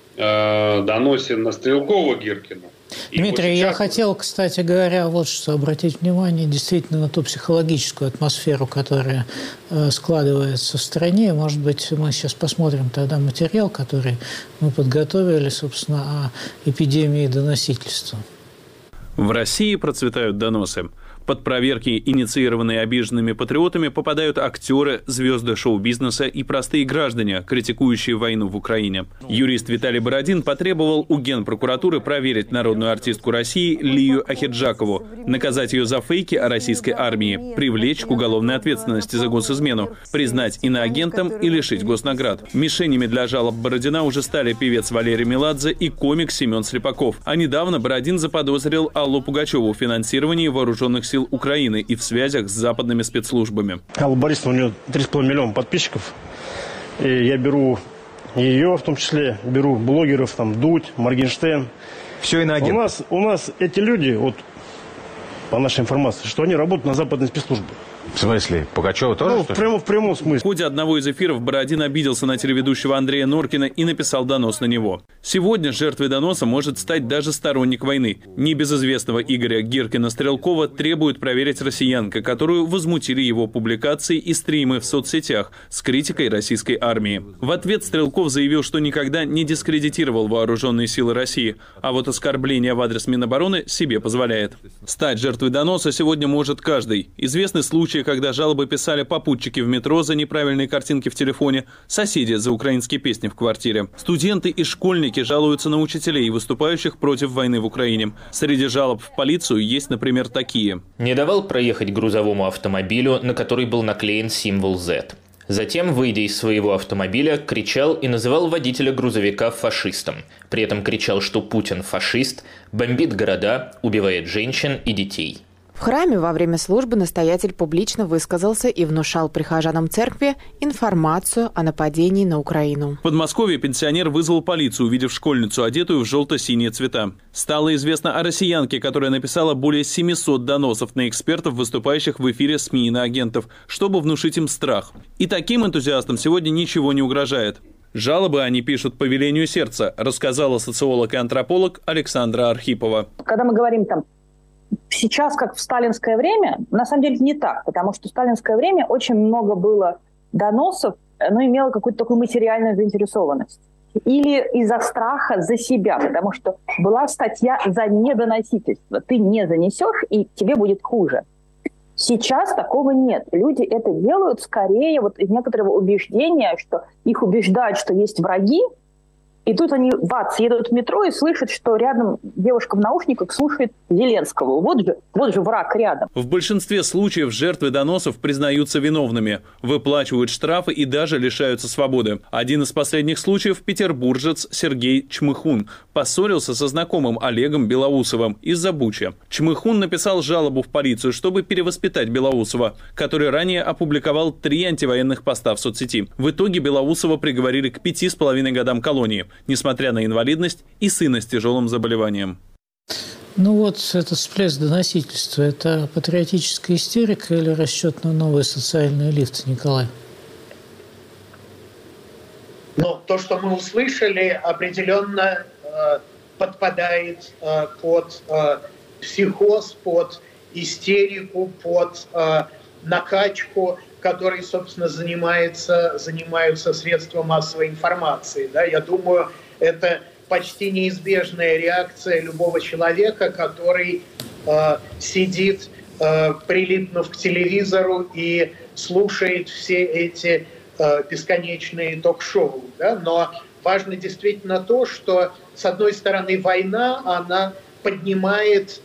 доносе на Стрелкова-Гиркина. Дмитрий, я хотел, кстати говоря, вот что обратить внимание действительно на ту психологическую атмосферу, которая складывается в стране. Может быть, мы сейчас посмотрим тогда материал, который мы подготовили, собственно, о эпидемии доносительства. В России процветают доносы. Под проверки, инициированные обиженными патриотами, попадают актеры, звезды шоу-бизнеса и простые граждане, критикующие войну в Украине. Юрист Виталий Бородин потребовал у Генпрокуратуры проверить народную артистку России Лию Ахеджакову, наказать ее за фейки о российской армии, привлечь к уголовной ответственности за госизмену, признать иноагентом и лишить госнаград. Мишенями для жалоб Бородина уже стали певец Валерий Меладзе и комик Семен Слепаков. А недавно Бородин заподозрил Аллу Пугачеву в финансировании вооруженных сил Украины и в связях с западными спецслужбами. Алла Борисовна, у нее 3,5 миллиона подписчиков. И я беру ее, в том числе, беру блогеров, там, Дудь, Моргенштерн. Все иноагенты. У нас эти люди, вот, по нашей информации, что они работают на западные спецслужбы. В смысле? Пугачева тоже? В прямом смысле. В ходе одного из эфиров Бородин обиделся на телеведущего Андрея Норкина и написал донос на него. Сегодня жертвой доноса может стать даже сторонник войны. Небезызвестного Игоря Гиркина-Стрелкова требует проверить россиянка, которую возмутили его публикации и стримы в соцсетях с критикой российской армии. В ответ Стрелков заявил, что никогда не дискредитировал вооруженные силы России, а вот оскорбления в адрес Минобороны себе позволяет. Стать жертвой доноса сегодня может каждый. Известны случаи, когда жалобы писали попутчики в метро за неправильные картинки в телефоне, соседи за украинские песни в квартире. Студенты и школьники жалуются на учителей, выступающих против войны в Украине. Среди жалоб в полицию есть, например, такие. Не давал проехать грузовому автомобилю, на который был наклеен символ Z. Затем, выйдя из своего автомобиля, кричал и называл водителя грузовика фашистом. При этом кричал, что Путин фашист, бомбит города, убивает женщин и детей. В храме во время службы настоятель публично высказался и внушал прихожанам церкви информацию о нападении на Украину. В Подмосковье пенсионер вызвал полицию, увидев школьницу, одетую в желто-синие цвета. Стало известно о россиянке, которая написала более 700 доносов на экспертов, выступающих в эфире СМИ иноагентов, чтобы внушить им страх. И таким энтузиастам сегодня ничего не угрожает. Жалобы они пишут по велению сердца, рассказала социолог и антрополог Александра Архипова. Когда мы говорим там сейчас, как в сталинское время, на самом деле не так, потому что в сталинское время очень много было доносов, но имело какую-то такую материальную заинтересованность. Или из-за страха за себя, потому что была статья за недоносительство. Ты не занесешь, и тебе будет хуже. Сейчас такого нет. Люди это делают скорее вот из некоторого убеждения, что их убеждают, что есть враги, и тут они, бац, едут в метро и слышат, что рядом девушка в наушниках слушает Зеленского. Вот же враг рядом. В большинстве случаев жертвы доносов признаются виновными, выплачивают штрафы и даже лишаются свободы. Один из последних случаев – петербуржец Сергей Чмыхун поссорился со знакомым Олегом Белоусовым из-за Бучи. Чмыхун написал жалобу в полицию, чтобы перевоспитать Белоусова, который ранее опубликовал 3 антивоенных поста в соцсети. В итоге Белоусова приговорили к 5,5 годам колонии, несмотря на инвалидность и сына с тяжелым заболеванием. Ну вот этот всплеск доносительства – это патриотическая истерика или расчет на новый социальный лифт, Николай? Но то, что мы услышали, определенно подпадает под психоз, под истерику, под накачку, которой, собственно, занимаются средства массовой информации. Да? Я думаю, это почти неизбежная реакция любого человека, который сидит, прилипнув к телевизору и слушает все эти бесконечные ток-шоу. Да? Но важно действительно то, что, с одной стороны, война, она поднимает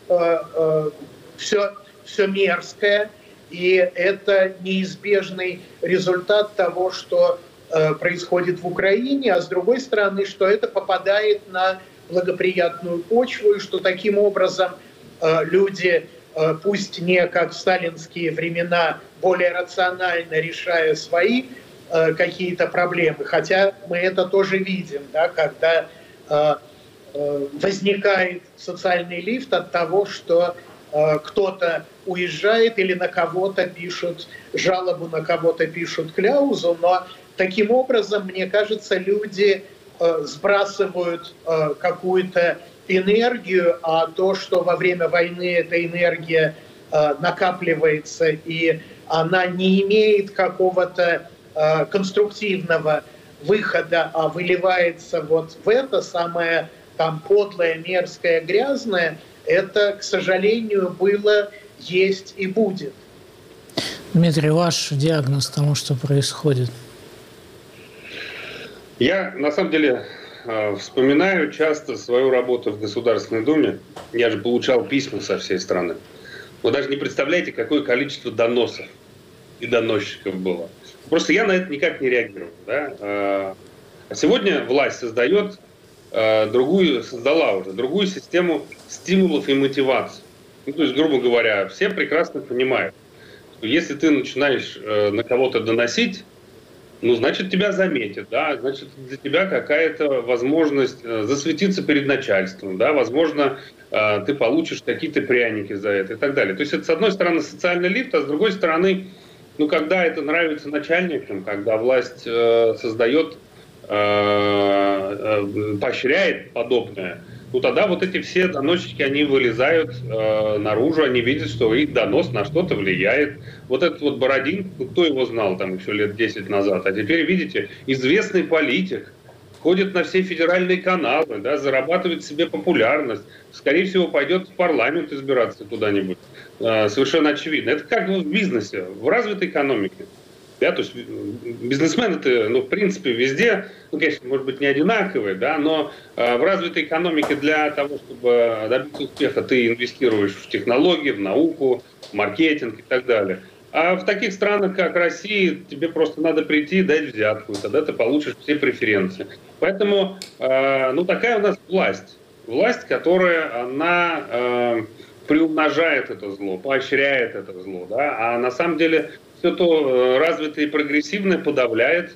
все мерзкое, и это неизбежный результат того, что происходит в Украине, а с другой стороны, что это попадает на благоприятную почву, и что таким образом люди, пусть не как в сталинские времена, более рационально решая свои какие-то проблемы, хотя мы это тоже видим, да, когда возникает социальный лифт от того, что кто-то уезжает или на кого-то пишут жалобу, на кого-то пишут кляузу, но таким образом, мне кажется, люди сбрасывают какую-то энергию, а то, что во время войны эта энергия накапливается и она не имеет какого-то конструктивного выхода, а выливается вот в это самое там подлое, мерзкое, грязное, это, к сожалению, было есть и будет. Дмитрий, ваш диагноз тому, что происходит? Я, на самом деле, вспоминаю часто свою работу в Государственной Думе. Я же получал письма со всей страны. Вы даже не представляете, какое количество доносов и доносчиков было. Просто я на это никак не реагировал. Да? А сегодня власть создала уже другую систему стимулов и мотиваций. Ну, то есть, грубо говоря, все прекрасно понимают, что если ты начинаешь на кого-то доносить, ну, значит, тебя заметят, да, значит, для тебя какая-то возможность засветиться перед начальством, да, возможно, ты получишь какие-то пряники за это и так далее. То есть это, с одной стороны, социальный лифт, а с другой стороны, ну, когда это нравится начальникам, когда власть поощряет подобное, ну, тогда вот эти все доносчики, они вылезают наружу, они видят, что их донос на что-то влияет. Вот этот вот Бородин, кто его знал там еще лет 10 назад, а теперь, видите, известный политик, ходит на все федеральные каналы, да, зарабатывает себе популярность, скорее всего, пойдет в парламент избираться куда-нибудь. Совершенно очевидно. Это как в бизнесе, в развитой экономике. Да, то есть бизнесмены-то, ну, в принципе, везде, ну, конечно, может быть, не одинаковые, да, но в развитой экономике для того, чтобы добиться успеха, ты инвестируешь в технологии, в науку, в маркетинг и так далее. А в таких странах, как Россия, тебе просто надо прийти и дать взятку, и тогда ты получишь все преференции. Поэтому, ну, такая у нас власть. Власть, которая, она приумножает это зло, поощряет это зло, да, а на самом деле все то развитое и прогрессивное подавляет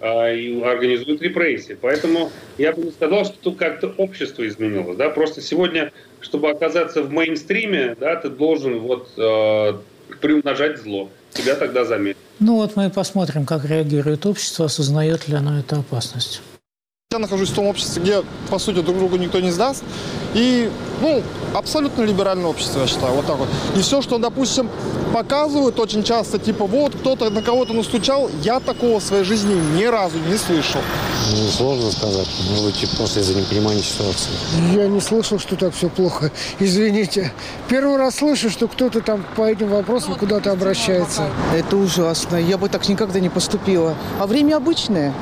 и организует репрессии. Поэтому я бы не сказал, что тут как-то общество изменилось. Да? Просто сегодня, чтобы оказаться в мейнстриме, да, ты должен вот, приумножать зло. Тебя тогда заметят. Ну вот мы и посмотрим, как реагирует общество, осознает ли оно эту опасность. Я нахожусь в том обществе, где, по сути, друг другу никто не сдаст. И, ну, абсолютно либеральное общество, я считаю, вот так вот. И все, что, допустим, показывают очень часто, типа, вот, кто-то на кого-то настучал, я такого в своей жизни ни разу не слышал. Ну, сложно сказать, может быть, просто из-за непонимания ситуации. Я не слышал, что так все плохо, извините. Первый раз слышу, что кто-то там по этим вопросам куда-то обращается. Это ужасно, я бы так никогда не поступила. А время обычное.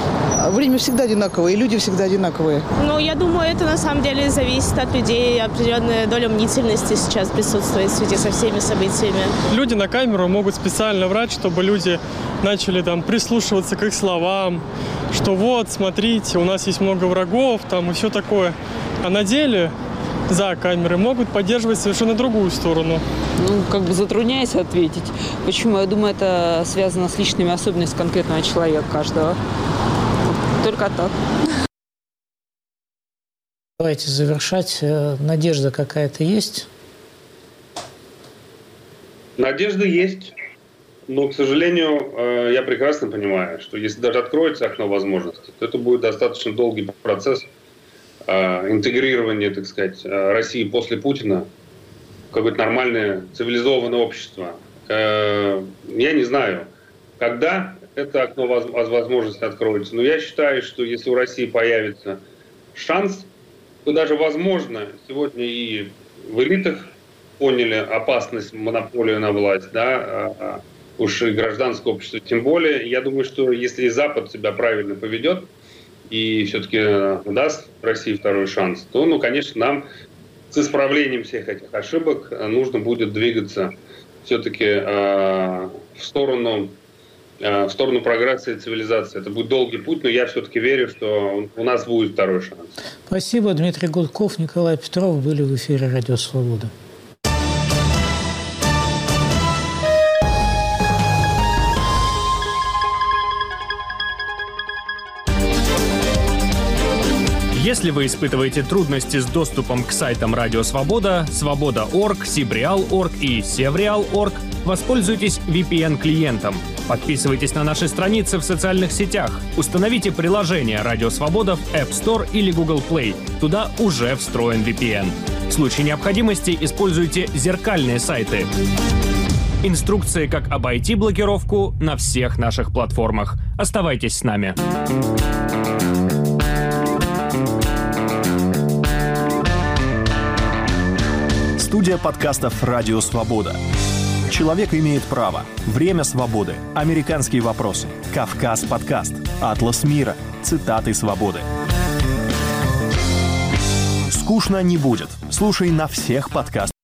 Время всегда одинаковое, и люди всегда одинаковые. Ну, я думаю, это на самом деле зависит от людей. Определенная доля мнительности сейчас присутствует в связи со всеми событиями. Люди на камеру могут специально врать, чтобы люди начали там прислушиваться к их словам, что вот, смотрите, у нас есть много врагов, там и все такое. А на деле за камерой могут поддерживать совершенно другую сторону. Ну, как бы затрудняюсь ответить. Почему? Я думаю, это связано с личными особенностями конкретного человека каждого. Только так. Давайте завершать. Надежда какая-то есть? Надежда есть. Но, к сожалению, я прекрасно понимаю, что если даже откроется окно возможностей, то это будет достаточно долгий процесс интегрирования, так сказать, России после Путина в какое-то нормальное цивилизованное общество. Я не знаю, когда это окно возможности откроется. Но я считаю, что если у России появится шанс, то даже возможно, сегодня и в элитах поняли опасность монополии на власть, да, уж и гражданское общество тем более. Я думаю, что если и Запад себя правильно поведет и все-таки даст России второй шанс, то, ну, конечно, нам с исправлением всех этих ошибок нужно будет двигаться все-таки в сторону прогресса и цивилизации. Это будет долгий путь, но я все-таки верю, что у нас будет второй шанс. Спасибо. Дмитрий Гудков, Николай Петров были в эфире «Радио Свобода». Если вы испытываете трудности с доступом к сайтам Радио Свобода, Свобода.орг, Сибреал.орг и Севреал.орг, воспользуйтесь VPN-клиентом. Подписывайтесь на наши страницы в социальных сетях. Установите приложение Радио Свобода в App Store или Google Play. Туда уже встроен VPN. В случае необходимости используйте зеркальные сайты. Инструкции, как обойти блокировку, на всех наших платформах. Оставайтесь с нами. Студия подкастов «Радио Свобода». Человек имеет право. Время свободы. Американские вопросы. Кавказ подкаст. Атлас мира. Цитаты свободы. Скучно не будет. Слушай на всех подкастах.